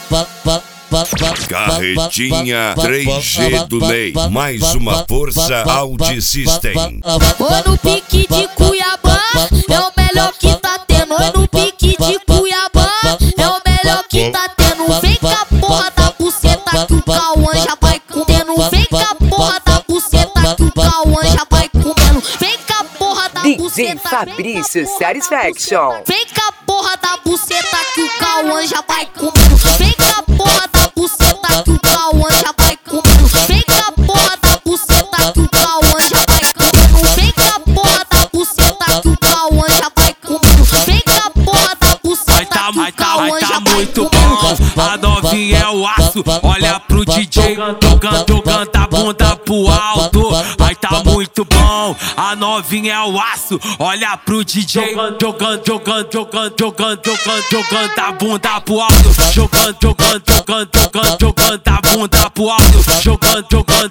Carretinha 3G do Ney, mais uma força Audi System. Ô, no pique de Cuiabá, é o melhor que tá tendo. Ô, no pique de Cuiabá, é o melhor que tá tendo. Vem com a porra da buceta que o Cauã já vai comendo. Vem com a porra da buceta que o Cauã já vai comendo. Vem com a porra da buceta. DJ Fabrício Satisfaction. Vem com a porra da buceta que o Cauã já vai comendo. Vem com a porra da buceta que o Cauã já vai comendo. Vem com a porra da buceta que o Cauã já vai comendo. Vem com a porra da buceta que o Cauã já vai comendo. Vem com a porra da buceta que o Cauã já vai muito comendo. bom, a novinha é o aço. Olha pro DJ jogando a bunda pro alto. Ai tá muito bom, a novinha é o aço. Olha pro DJ jogando a bunda pro alto. Jogando a bunda pro alto. Jogando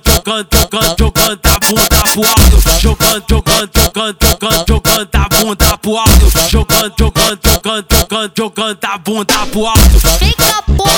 a bunda pro alto. Jogando a bunda pro alto. Jogando a bunda pro alto. Vem com a porra